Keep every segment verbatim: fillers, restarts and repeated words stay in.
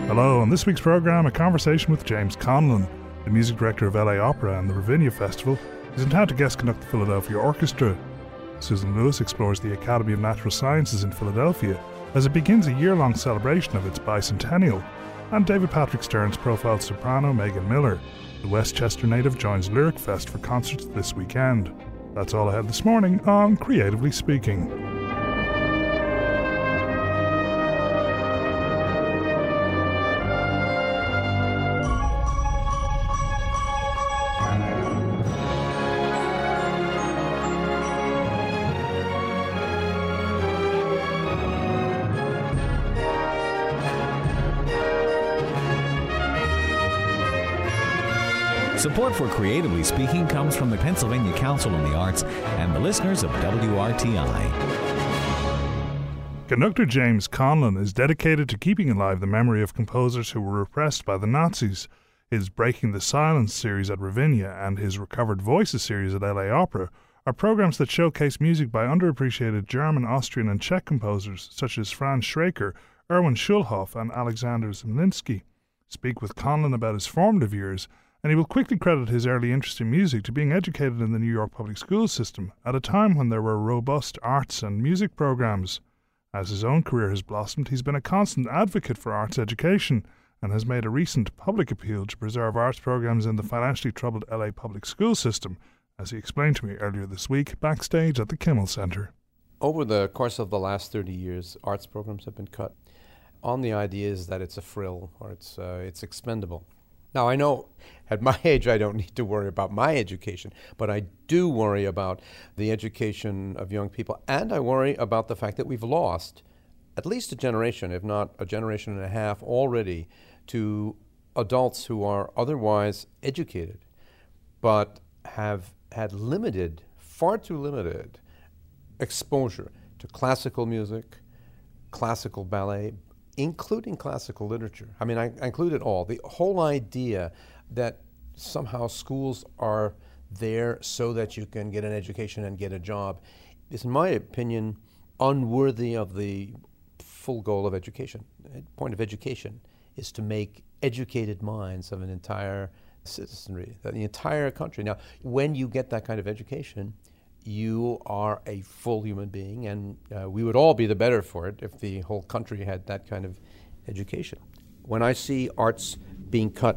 Hello, on this week's programme, a conversation with James Conlon, the music director of L A Opera and the Ravinia Festival. He's in town to guest conduct the Philadelphia Orchestra. Susan Lewis explores the Academy of Natural Sciences in Philadelphia as it begins a year-long celebration of its bicentennial. And David Patrick Stearns profiles soprano Megan Miller. The Westchester native joins Lyric Fest for concerts this weekend. That's all ahead this morning on Creatively Speaking. Support for Creatively Speaking comes from the Pennsylvania Council on the Arts and the listeners of W R T I. Conductor James Conlon is dedicated to keeping alive the memory of composers who were repressed by the Nazis. His Breaking the Silence series at Ravinia and his Recovered Voices series at L A Opera are programs that showcase music by underappreciated German, Austrian and Czech composers such as Franz Schreker, Erwin Schulhoff and Alexander Zemlinsky. Speak with Conlon about his formative years, and he will quickly credit his early interest in music to being educated in the New York public school system at a time when there were robust arts and music programs. As his own career has blossomed, he's been a constant advocate for arts education and has made a recent public appeal to preserve arts programs in the financially troubled L A public school system, as he explained to me earlier this week backstage at the Kimmel Center. Over the course of the last thirty years, arts programs have been cut on the ideas that it's a frill or it's uh, it's expendable. Now, I know at my age I don't need to worry about my education, but I do worry about the education of young people, and I worry about the fact that we've lost at least a generation, if not a generation and a half already, to adults who are otherwise educated, but have had limited, far too limited, exposure to classical music, classical ballet, including classical literature. I mean, I, I include it all. The whole idea that somehow schools are there so that you can get an education and get a job is, in my opinion, unworthy of the full goal of education. The point of education is to make educated minds of an entire citizenry, the entire country. Now, when you get that kind of education, you are a full human being, and uh, we would all be the better for it if the whole country had that kind of education. When I see arts being cut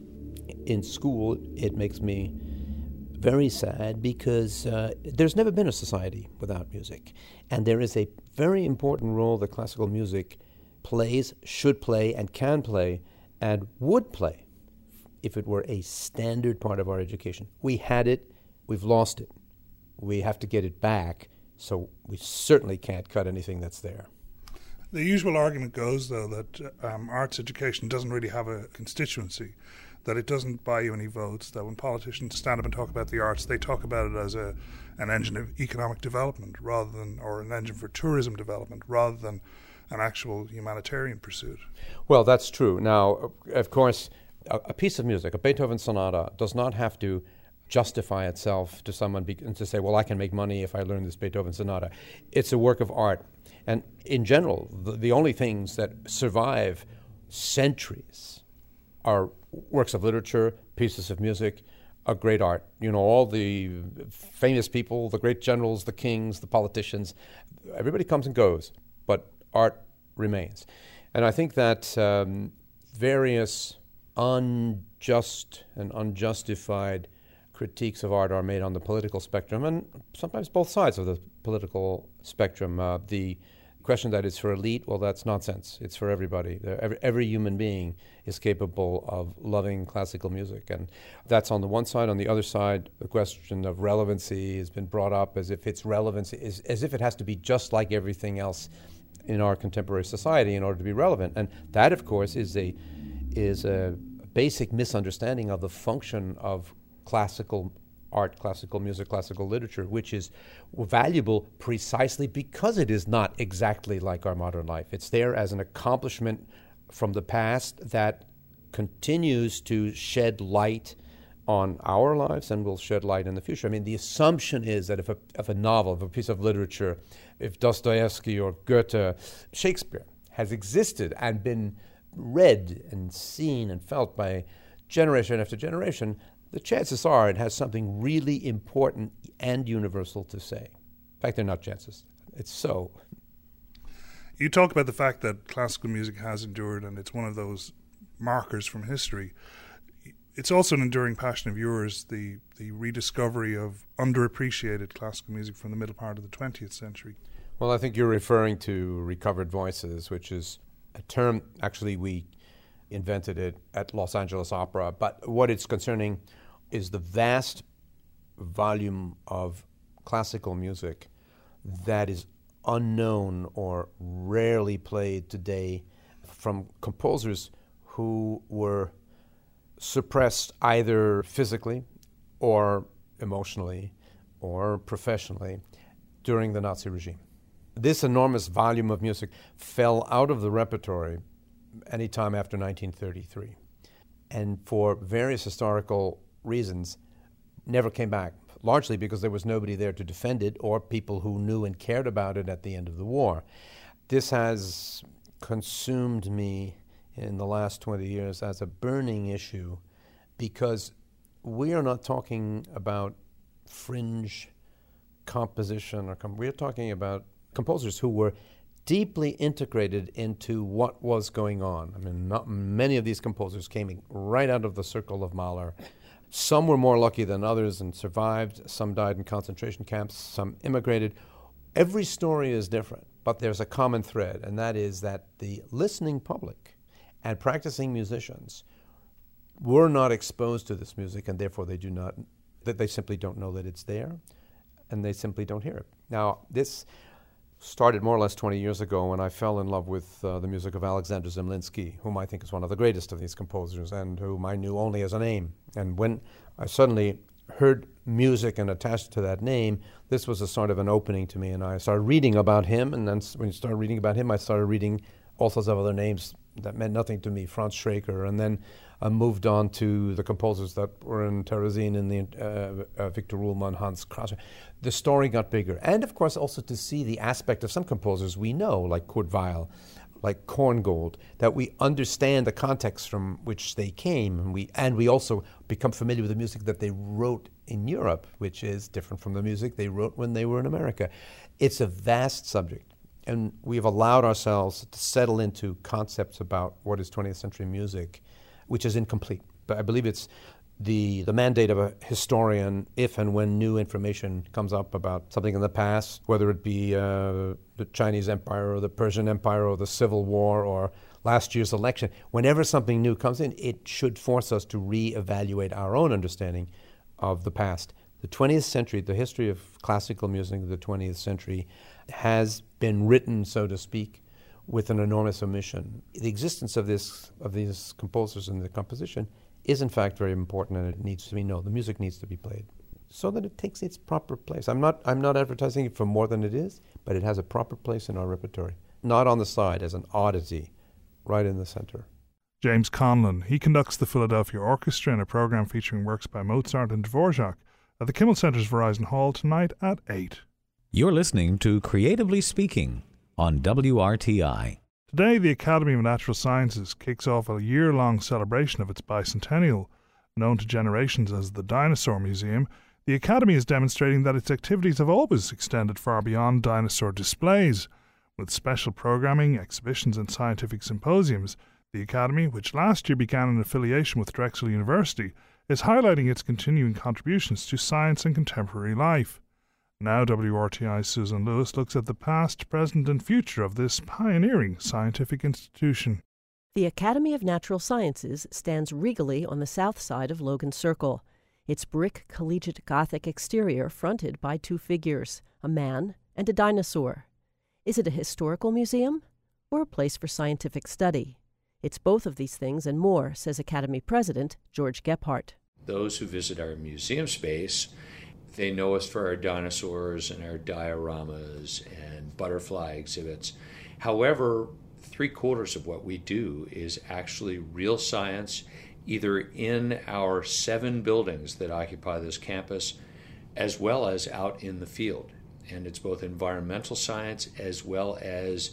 in school, it makes me very sad because uh, there's never been a society without music, and there is a very important role that classical music plays, should play, and can play, and would play if it were a standard part of our education. We had it, we've lost it. We have to get it back, so we certainly can't cut anything that's there. The usual argument goes, though, that um, arts education doesn't really have a constituency, that it doesn't buy you any votes, that when politicians stand up and talk about the arts, they talk about it as a an engine of economic development rather than, or an engine for tourism development rather than an actual humanitarian pursuit. Well, that's true. Now, of course, a, a piece of music, a Beethoven sonata, does not have to justify itself to someone be, and to say, well, I can make money if I learn this Beethoven sonata. It's a work of art. And in general, the, the only things that survive centuries are works of literature, pieces of music, a great art. You know, all the famous people, the great generals, the kings, the politicians, everybody comes and goes, but art remains. And I think that um, various unjust and unjustified critiques of art are made on the political spectrum, and sometimes both sides of the political spectrum. Uh, the question that it's for elite, well, that's nonsense. It's for everybody. Every, every human being is capable of loving classical music, and that's on the one side. On the other side, the question of relevancy has been brought up as if its relevancy is as if it has to be just like everything else in our contemporary society in order to be relevant. And that, of course, is a is a basic misunderstanding of the function of classical art, classical music, classical literature, which is valuable precisely because it is not exactly like our modern life. It's there as an accomplishment from the past that continues to shed light on our lives and will shed light in the future. I mean, the assumption is that if a, if a novel, if a piece of literature, if Dostoevsky or Goethe, Shakespeare has existed and been read and seen and felt by generation after generation, the chances are it has something really important and universal to say. In fact, they're not chances. It's so. You talk about the fact that classical music has endured and it's one of those markers from history. It's also an enduring passion of yours, the, the rediscovery of underappreciated classical music from the middle part of the twentieth century. Well, I think you're referring to recovered voices, which is a term, actually we invented it at Los Angeles Opera, but what it's concerning is the vast volume of classical music that is unknown or rarely played today from composers who were suppressed either physically or emotionally or professionally during the Nazi regime. This enormous volume of music fell out of the repertory anytime after nineteen thirty-three, and for various historical reasons never came back, largely because there was nobody there to defend it or people who knew and cared about it at the end of the war. This has consumed me in the last twenty years as a burning issue, because we are not talking about fringe composition, or com- we're talking about composers who were deeply integrated into what was going on. I mean, not many of these composers came right out of the circle of Mahler. Some were more lucky than others and survived. Some died in concentration camps. Some immigrated. Every story is different, but there's a common thread, and that is that the listening public and practicing musicians were not exposed to this music, and therefore they do not, that they simply don't know that it's there, and they simply don't hear it. Now, this started more or less twenty years ago when I fell in love with uh, the music of Alexander Zemlinsky, whom I think is one of the greatest of these composers and whom I knew only as a name. And when I suddenly heard music and attached to that name, this was a sort of an opening to me, and I started reading about him, and then when you started reading about him, I started reading all sorts of other names that meant nothing to me, Franz Schraker, and then I moved on to the composers that were in Terezin, in the uh, uh, Victor Ullmann, Hans Krasser. The story got bigger. And of course also to see the aspect of some composers we know, like Kurt Weill, like Korngold, that we understand the context from which they came, and we and we also become familiar with the music that they wrote in Europe, which is different from the music they wrote when they were in America. It's a vast subject, and we've allowed ourselves to settle into concepts about what is twentieth century music, which is incomplete. But I believe it's the the mandate of a historian, if and when new information comes up about something in the past, whether it be uh, the Chinese Empire or the Persian Empire or the Civil War or last year's election, whenever something new comes in, it should force us to reevaluate our own understanding of the past. The twentieth century, the history of classical music of the twentieth century has been written, so to speak, with an enormous omission. The existence of this of these composers and the composition is in fact very important, and it needs to be known. The music needs to be played so that it takes its proper place. I'm not I'm not advertising it for more than it is, but it has a proper place in our repertory. Not on the side as an oddity, right in the center. James Conlon, he conducts the Philadelphia Orchestra in a program featuring works by Mozart and Dvorak at the Kimmel Center's Verizon Hall tonight at eight. You're listening to Creatively Speaking on W R T I. Today, the Academy of Natural Sciences kicks off a year-long celebration of its bicentennial. Known to generations as the Dinosaur Museum, the Academy is demonstrating that its activities have always extended far beyond dinosaur displays. With special programming, exhibitions and scientific symposiums, the Academy, which last year began an affiliation with Drexel University, is highlighting its continuing contributions to science and contemporary life. Now W R T I's Susan Lewis looks at the past, present and future of this pioneering scientific institution. The Academy of Natural Sciences stands regally on the south side of Logan Circle, its brick collegiate Gothic exterior fronted by two figures, a man and a dinosaur. Is it a historical museum or a place for scientific study? It's both of these things and more, says Academy President George Gebhardt. Those who visit our museum space, they know us for our dinosaurs and our dioramas and butterfly exhibits. However, three quarters of what we do is actually real science, either in our seven buildings that occupy this campus, as well as out in the field. And it's both environmental science as well as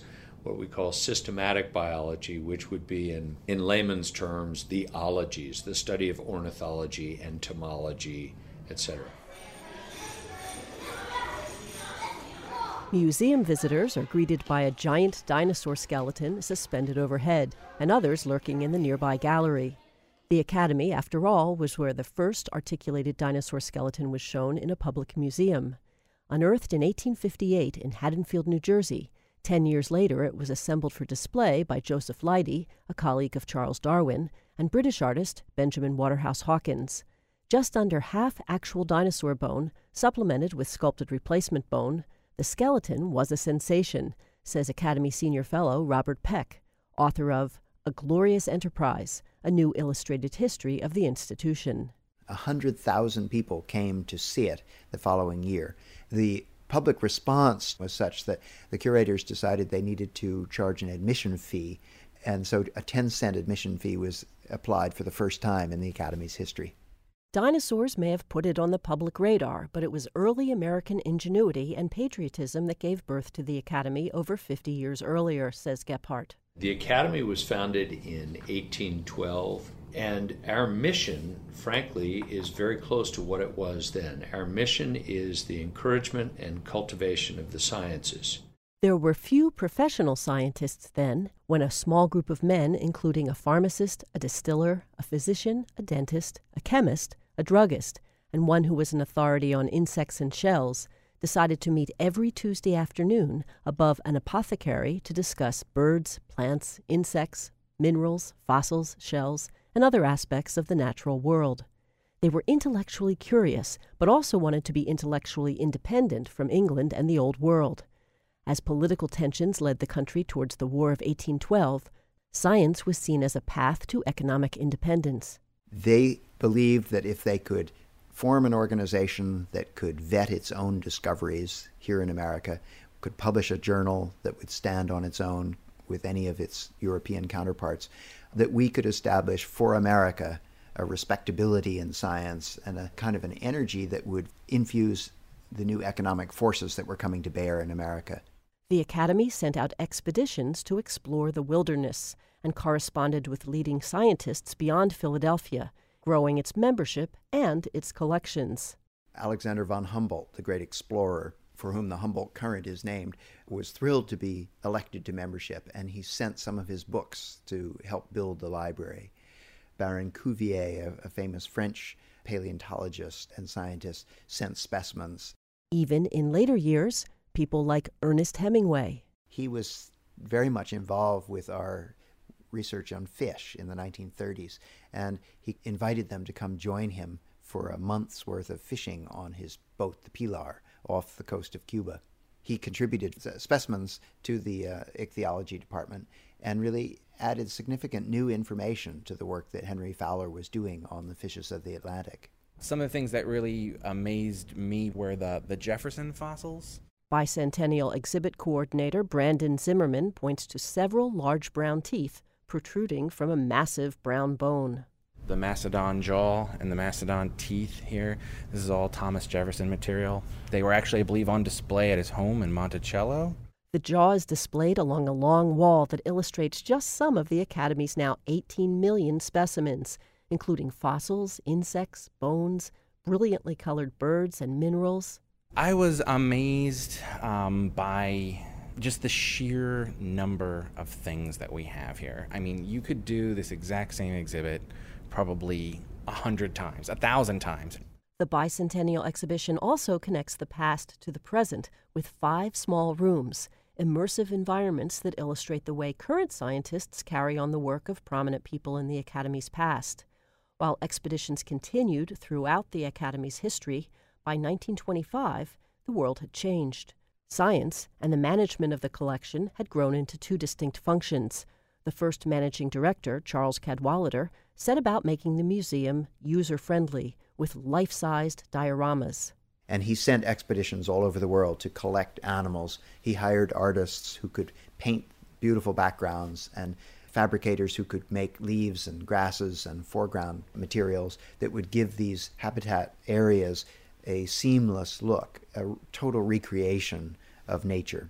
what we call systematic biology, which would be, in, in layman's terms, the ologies, the study of ornithology, entomology, et cetera. Museum visitors are greeted by a giant dinosaur skeleton suspended overhead, and others lurking in the nearby gallery. The Academy, after all, was where the first articulated dinosaur skeleton was shown in a public museum. Unearthed in eighteen fifty-eight in Haddonfield, New Jersey, ten years later it was assembled for display by Joseph Leidy, a colleague of Charles Darwin, and British artist Benjamin Waterhouse Hawkins. Just under half actual dinosaur bone, supplemented with sculpted replacement bone, the skeleton was a sensation, says Academy Senior Fellow Robert Peck, author of A Glorious Enterprise, a new illustrated history of the institution. A hundred thousand people came to see it the following year. The public response was such that the curators decided they needed to charge an admission fee, and so a ten cent admission fee was applied for the first time in the Academy's history. Dinosaurs may have put it on the public radar, but it was early American ingenuity and patriotism that gave birth to the Academy over fifty years earlier, says Gephardt. The Academy was founded in eighteen twelve, and our mission, frankly, is very close to what it was then. Our mission is the encouragement and cultivation of the sciences. There were few professional scientists then, when a small group of men, including a pharmacist, a distiller, a physician, a dentist, a chemist, a druggist, and one who was an authority on insects and shells, decided to meet every Tuesday afternoon above an apothecary to discuss birds, plants, insects, minerals, fossils, shells, and other aspects of the natural world. They were intellectually curious, but also wanted to be intellectually independent from England and the Old World. As political tensions led the country towards the War of eighteen twelve, science was seen as a path to economic independence. They believed that if they could form an organization that could vet its own discoveries here in America, could publish a journal that would stand on its own with any of its European counterparts, that we could establish for America a respectability in science and a kind of an energy that would infuse the new economic forces that were coming to bear in America. The Academy sent out expeditions to explore the wilderness and corresponded with leading scientists beyond Philadelphia, growing its membership and its collections. Alexander von Humboldt, the great explorer, for whom the Humboldt Current is named, was thrilled to be elected to membership, and he sent some of his books to help build the library. Baron Cuvier, a, a famous French paleontologist and scientist, sent specimens. Even in later years, people like Ernest Hemingway. He was very much involved with our research on fish in the nineteen thirties, and he invited them to come join him for a month's worth of fishing on his boat, the Pilar, off the coast of Cuba. He contributed specimens to the uh, ichthyology department and really added significant new information to the work that Henry Fowler was doing on the fishes of the Atlantic. Some of the things that really amazed me were the, the Jefferson fossils. Bicentennial exhibit coordinator Brandon Zimmerman points to several large brown teeth protruding from a massive brown bone. The mastodon jaw and the mastodon teeth here, this is all Thomas Jefferson material. They were actually, I believe, on display at his home in Monticello. The jaw is displayed along a long wall that illustrates just some of the Academy's now eighteen million specimens, including fossils, insects, bones, brilliantly colored birds, and minerals. I was amazed um, by just the sheer number of things that we have here. I mean, you could do this exact same exhibit probably a hundred times, a thousand times. The bicentennial exhibition also connects the past to the present with five small rooms, immersive environments that illustrate the way current scientists carry on the work of prominent people in the Academy's past. While expeditions continued throughout the Academy's history, by nineteen twenty-five, the world had changed. Science and the management of the collection had grown into two distinct functions. The first managing director, Charles Cadwallader, set about making the museum user-friendly with life-sized dioramas. And he sent expeditions all over the world to collect animals. He hired artists who could paint beautiful backgrounds and fabricators who could make leaves and grasses and foreground materials that would give these habitat areas a seamless look, a total recreation of nature.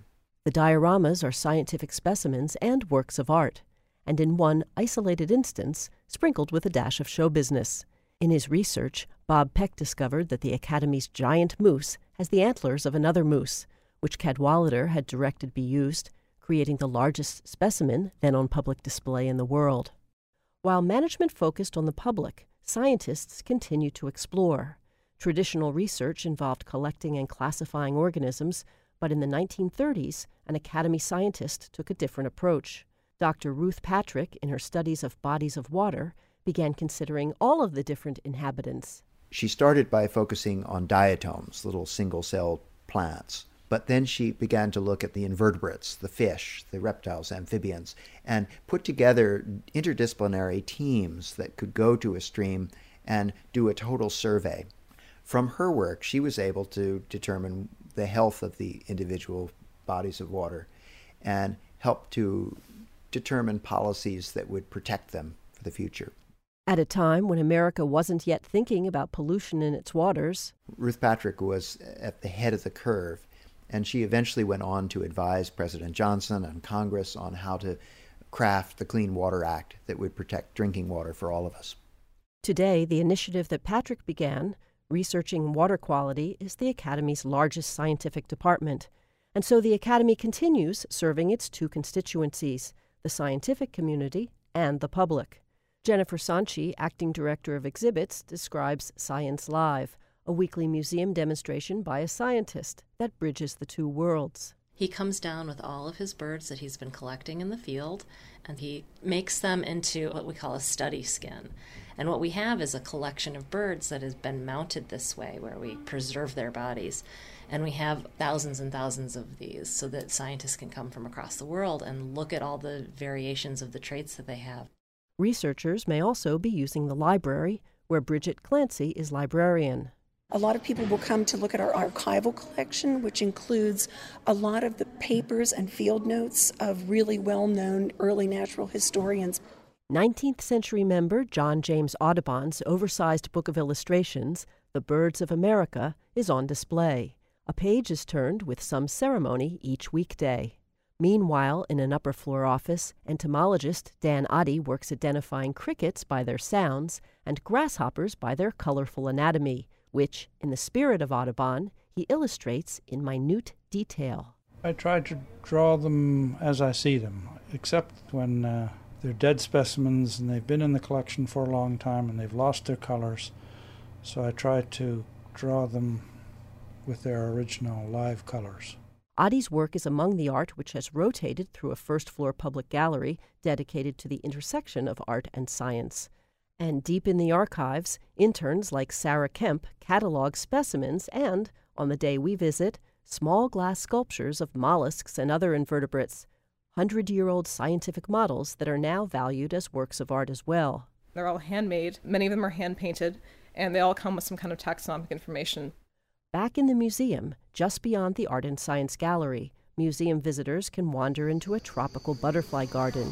The dioramas are scientific specimens and works of art, and in one isolated instance, sprinkled with a dash of show business. In his research, Bob Peck discovered that the Academy's giant moose has the antlers of another moose, which Cadwallader had directed be used, creating the largest specimen then on public display in the world. While management focused on the public, scientists continued to explore. Traditional research involved collecting and classifying organisms, but in the nineteen thirties, an Academy scientist took a different approach. Doctor Ruth Patrick, in her studies of bodies of water, began considering all of the different inhabitants. She started by focusing on diatoms, little single-celled plants. But then she began to look at the invertebrates, the fish, the reptiles, amphibians, and put together interdisciplinary teams that could go to a stream and do a total survey. From her work, she was able to determine the health of the individual bodies of water and help to determine policies that would protect them for the future. At a time when America wasn't yet thinking about pollution in its waters, Ruth Patrick was at the head of the curve, and she eventually went on to advise President Johnson and Congress on how to craft the Clean Water Act that would protect drinking water for all of us. Today, the initiative that Patrick began, researching water quality, is the Academy's largest scientific department. And so the Academy continues serving its two constituencies, the scientific community and the public. Jennifer Sanchi, acting director of exhibits, describes Science Live, a weekly museum demonstration by a scientist that bridges the two worlds. He comes down with all of his birds that he's been collecting in the field, and he makes them into what we call a study skin. And what we have is a collection of birds that has been mounted this way, where we preserve their bodies. And we have thousands and thousands of these so that scientists can come from across the world and look at all the variations of the traits that they have. Researchers may also be using the library, where Bridget Clancy is librarian. A lot of people will come to look at our archival collection, which includes a lot of the papers and field notes of really well-known early natural historians. nineteenth century member John James Audubon's oversized book of illustrations, The Birds of America, is on display. A page is turned with some ceremony each weekday. Meanwhile, in an upper-floor office, entomologist Dan Oddie works identifying crickets by their sounds and grasshoppers by their colorful anatomy, which, in the spirit of Audubon, he illustrates in minute detail. I try to draw them as I see them, except when uh, they're dead specimens and they've been in the collection for a long time and they've lost their colors. So I try to draw them with their original live colors. Oddie's work is among the art which has rotated through a first-floor public gallery dedicated to the intersection of art and science. And deep in the archives, interns like Sarah Kemp catalog specimens and, on the day we visit, small glass sculptures of mollusks and other invertebrates, hundred-year-old scientific models that are now valued as works of art as well. They're all handmade. Many of them are hand-painted, and they all come with some kind of taxonomic information. Back in the museum, just beyond the Art and Science Gallery, museum visitors can wander into a tropical butterfly garden.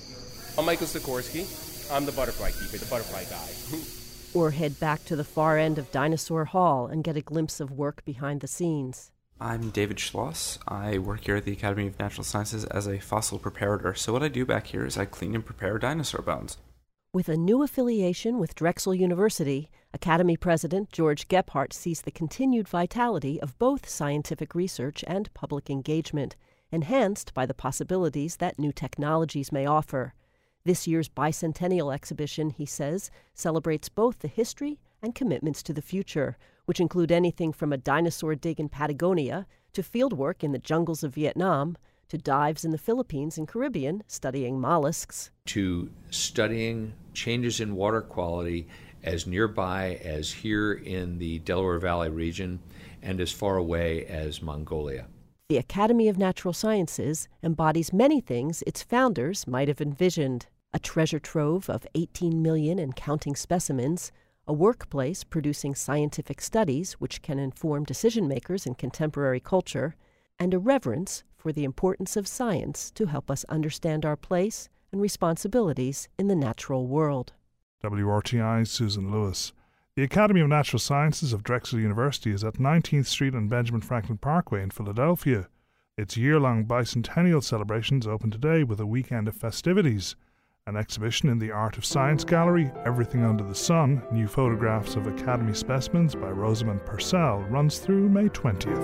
I'm Michael Sikorsky. I'm the butterfly keeper, the butterfly guy. Or head back to the far end of Dinosaur Hall and get a glimpse of work behind the scenes. I'm David Schloss. I work here at the Academy of Natural Sciences as a fossil preparator. So what I do back here is I clean and prepare dinosaur bones. With a new affiliation with Drexel University, Academy President George Gebhardt sees the continued vitality of both scientific research and public engagement, enhanced by the possibilities that new technologies may offer. This year's bicentennial exhibition, he says, celebrates both the history and commitments to the future, which include anything from a dinosaur dig in Patagonia to fieldwork in the jungles of Vietnam to dives in the Philippines and Caribbean studying mollusks, to studying changes in water quality as nearby as here in the Delaware Valley region and as far away as Mongolia. The Academy of Natural Sciences embodies many things its founders might have envisioned: a treasure trove of eighteen million and counting specimens, a workplace producing scientific studies which can inform decision-makers in contemporary culture, and a reverence for the importance of science to help us understand our place and responsibilities in the natural world. W R T I's Susan Lewis. The Academy of Natural Sciences of Drexel University is at nineteenth Street and Benjamin Franklin Parkway in Philadelphia. Its year-long bicentennial celebrations open today with a weekend of festivities. An exhibition in the Art of Science Gallery, Everything Under the Sun, new photographs of Academy specimens by Rosamund Purcell, runs through May twentieth.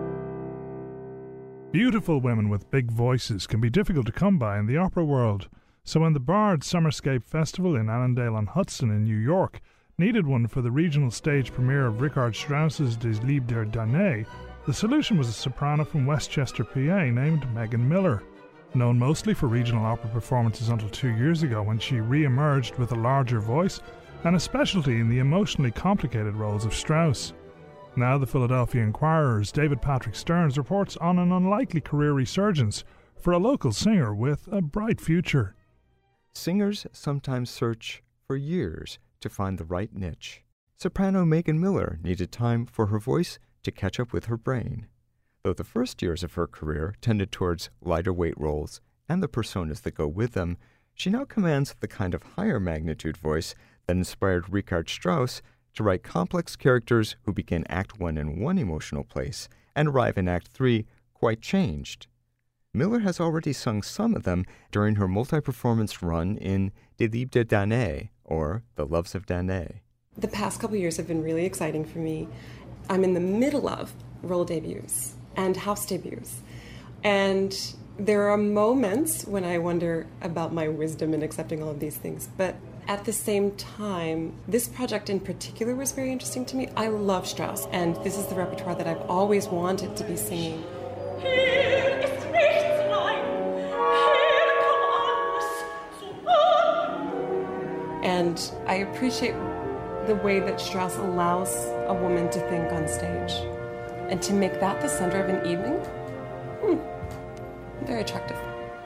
Beautiful women with big voices can be difficult to come by in the opera world, so when the Bard Summerscape Festival in Annandale-on-Hudson in New York needed one for the regional stage premiere of Richard Strauss's Des Liebes der Danae, the solution was a soprano from Westchester, P A named Megan Miller. Known mostly for regional opera performances until two years ago when she re-emerged with a larger voice and a specialty in the emotionally complicated roles of Strauss. Now the Philadelphia Inquirer's David Patrick Stearns reports on an unlikely career resurgence for a local singer with a bright future. Singers sometimes search for years to find the right niche. Soprano Megan Miller needed time for her voice to catch up with her brain. Though the first years of her career tended towards lighter weight roles and the personas that go with them, she now commands the kind of higher magnitude voice that inspired Richard Strauss to write complex characters who begin Act One in one emotional place and arrive in Act Three quite changed. Miller has already sung some of them during her multi-performance run in Des Liebes der Danae, or The Loves of Danae. The past couple years have been really exciting for me. I'm in the middle of role debuts and house debuts. And there are moments when I wonder about my wisdom in accepting all of these things. But at the same time, this project in particular was very interesting to me. I love Strauss, and this is the repertoire that I've always wanted to be singing. And I appreciate the way that Strauss allows a woman to think on stage. And to make that the center of an evening, hmm, very attractive.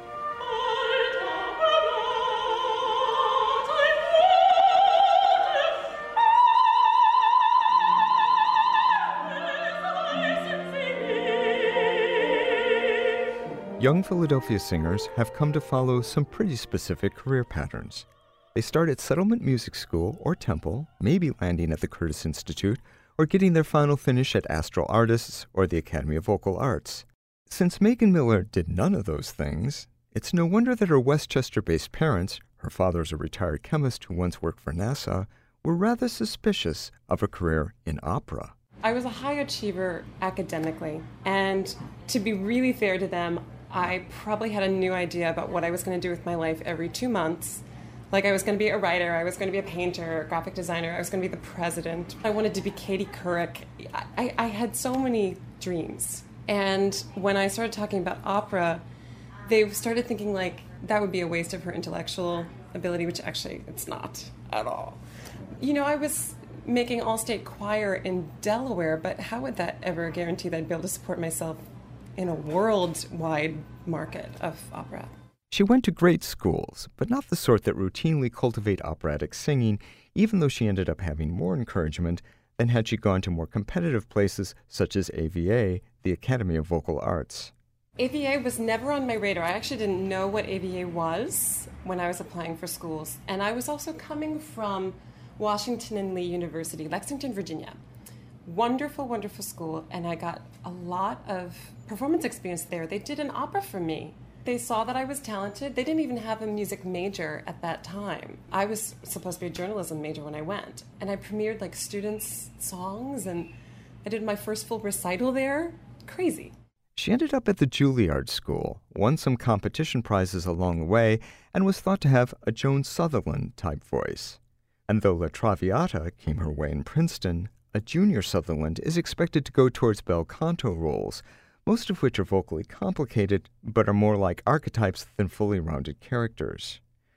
Young Philadelphia singers have come to follow some pretty specific career patterns. They start at Settlement Music School or Temple, maybe landing at the Curtis Institute, or getting their final finish at Astral Artists or the Academy of Vocal Arts. Since Megan Miller did none of those things, it's no wonder that her Westchester-based parents, her father's a retired chemist who once worked for NASA, were rather suspicious of a career in opera. I was a high achiever academically, and to be really fair to them, I probably had a new idea about what I was going to do with my life every two months. Like, I was going to be a writer, I was going to be a painter, a graphic designer, I was going to be the president. I wanted to be Katie Couric. I, I had so many dreams. And when I started talking about opera, they started thinking, like, that would be a waste of her intellectual ability, which actually it's not at all. You know, I was making all-state choir in Delaware, but how would that ever guarantee that I'd be able to support myself in a worldwide market of opera? She went to great schools, but not the sort that routinely cultivate operatic singing, even though she ended up having more encouragement than had she gone to more competitive places such as A V A, the Academy of Vocal Arts. A V A was never on my radar. I actually didn't know what A V A was when I was applying for schools. And I was also coming from Washington and Lee University, Lexington, Virginia. Wonderful, wonderful school, and I got a lot of performance experience there. They did an opera for me. They saw that I was talented. They didn't even have a music major at that time. I was supposed to be a journalism major when I went. And I premiered like students' songs, and I did my first full recital there. Crazy. She ended up at the Juilliard School, won some competition prizes along the way, and was thought to have a Joan Sutherland-type voice. And though La Traviata came her way in Princeton, a junior Sutherland is expected to go towards bel canto roles, most of which are vocally complicated, but are more like archetypes than fully rounded characters.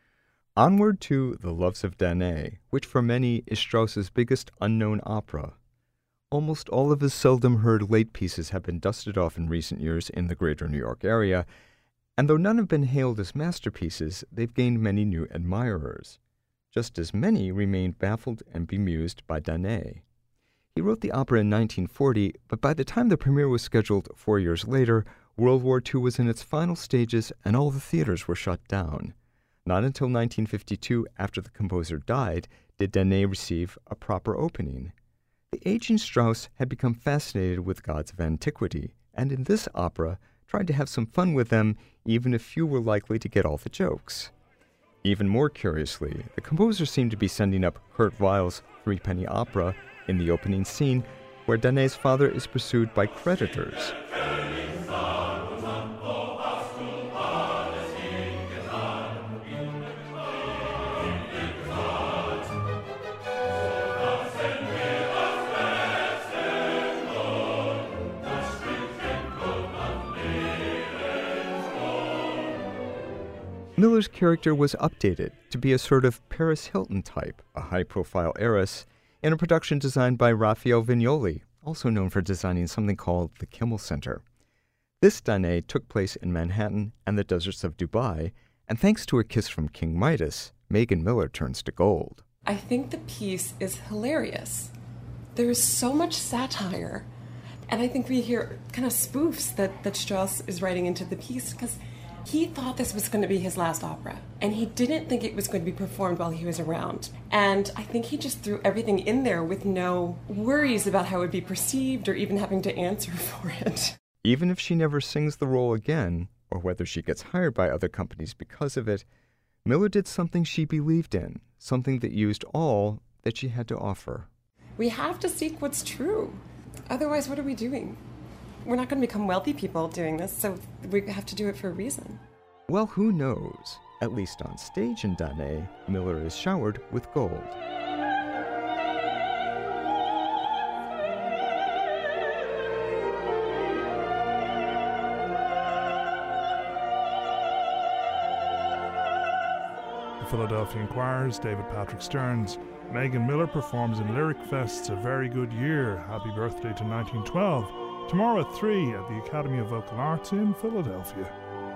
Onward to The Loves of Danae, which for many is Strauss's biggest unknown opera. Almost all of his seldom-heard late pieces have been dusted off in recent years in the greater New York area, and though none have been hailed as masterpieces, they've gained many new admirers. Just as many remained baffled and bemused by Danae. He wrote the opera in nineteen forty, but by the time the premiere was scheduled four years later, World War Two was in its final stages and all the theaters were shut down. Not until nineteen fifty-two, after the composer died, did Danae receive a proper opening. The aging Strauss had become fascinated with gods of antiquity, and in this opera, tried to have some fun with them, even if few were likely to get all the jokes. Even more curiously, the composer seemed to be sending up Kurt Weill's Threepenny Opera in the opening scene, where Danae's father is pursued by creditors. Miller's character was updated to be a sort of Paris Hilton type, a high-profile heiress, in a production designed by Raphael Vignoli, also known for designing something called the Kimmel Center. This Danae took place in Manhattan and the deserts of Dubai, and thanks to a kiss from King Midas, Megan Miller turns to gold. I think the piece is hilarious. There is so much satire, and I think we hear kind of spoofs that, that Strauss is writing into the piece, because he thought this was going to be his last opera, and he didn't think it was going to be performed while he was around. And I think he just threw everything in there with no worries about how it would be perceived or even having to answer for it. Even if she never sings the role again, or whether she gets hired by other companies because of it, Miller did something she believed in, something that used all that she had to offer. We have to seek what's true. Otherwise, what are we doing? We're not going to become wealthy people doing this, so we have to do it for a reason. Well, who knows? At least on stage in Danae, Miller is showered with gold. The Philadelphia Inquirer's David Patrick Stearns. Megan Miller performs in Lyric Fest's A Very Good Year. Happy birthday to nineteen twelve. Tomorrow at three at the Academy of Vocal Arts in Philadelphia.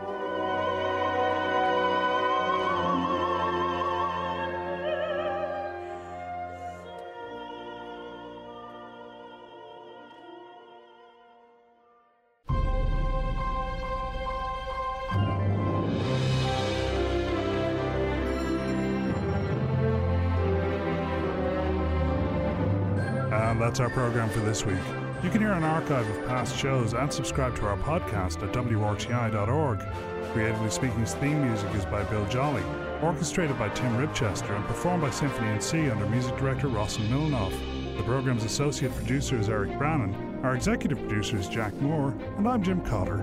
And that's our program for this week. You can hear an archive of past shows and subscribe to our podcast at W R T I dot org. Creatively Speaking's theme music is by Bill Jolly, orchestrated by Tim Ribchester and performed by Symphony N C under music director Rossen Milnoff. The program's associate producer is Eric Brannon, our executive producer is Jack Moore, and I'm Jim Cotter.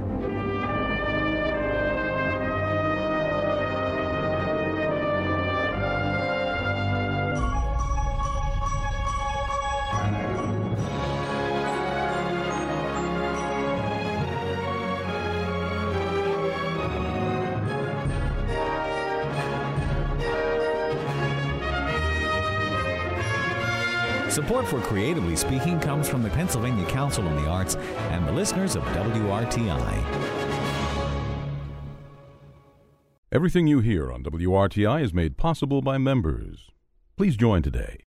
Support for Creatively Speaking comes from the Pennsylvania Council on the Arts and the listeners of W R T I. Everything you hear on W R T I is made possible by members. Please join today